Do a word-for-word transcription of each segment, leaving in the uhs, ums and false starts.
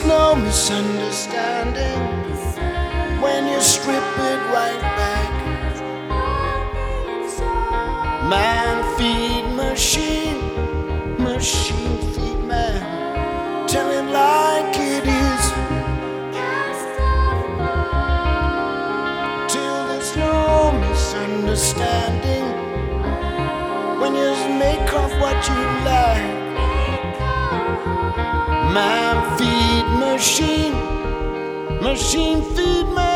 no misunderstanding when you strip it right back. Man feed machine, machine feed man. Tell it like it is, till there's no misunderstanding when you make of what you like. Man feed machine, machine feed man.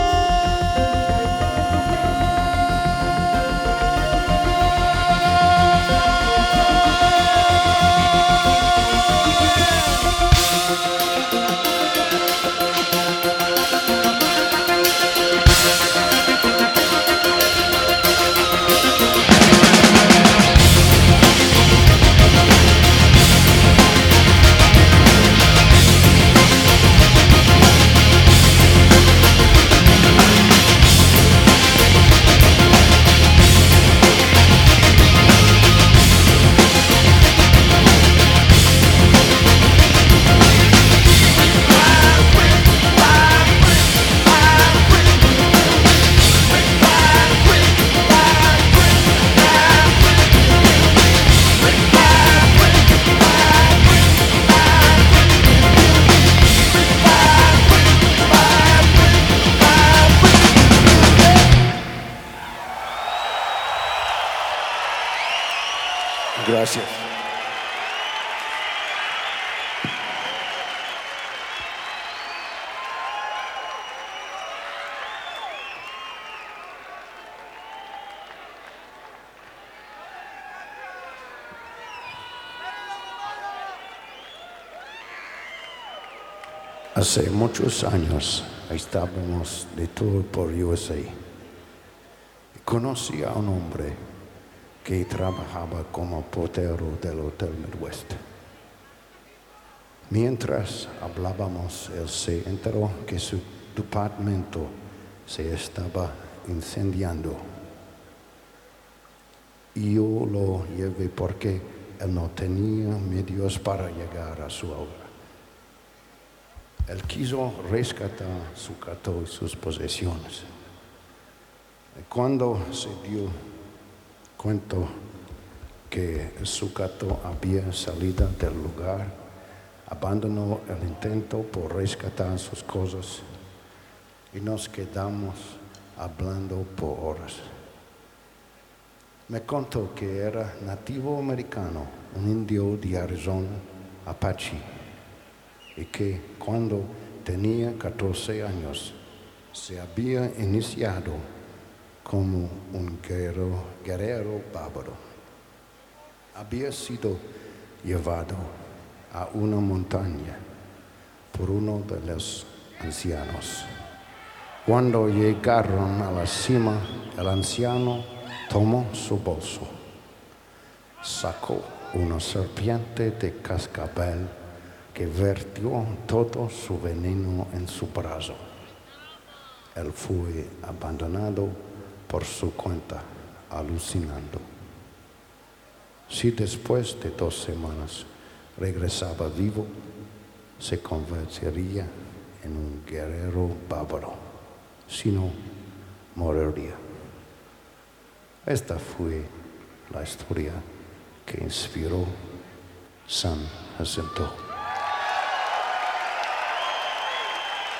Gracias. Hace muchos años estábamos de tour por U S A. Conocí a un hombre que trabajaba como portero del Hotel Midwest. Mientras hablábamos, él se enteró que su departamento se estaba incendiando. Y yo lo llevé porque él no tenía medios para llegar a su obra. Él quiso rescatar su gato y sus posesiones. Y cuando se dio cuenta que su gato había salido del lugar, abandonó el intento por rescatar sus cosas y nos quedamos hablando por horas. Me contó que era nativo americano, un indio de Arizona, Apache, y que cuando tenía catorce años se había iniciado como un guerrero, guerrero bárbaro. Había sido llevado a una montaña por uno de los ancianos. Cuando llegaron a la cima, el anciano tomó su bolso, sacó una serpiente de cascabel que vertió todo su veneno en su brazo. Él fue abandonado por su cuenta, alucinando. Si después de dos semanas regresaba vivo, se convertiría en un guerrero bárbaro. Si no, moriría. Esta fue la historia que inspiró San Jacinto.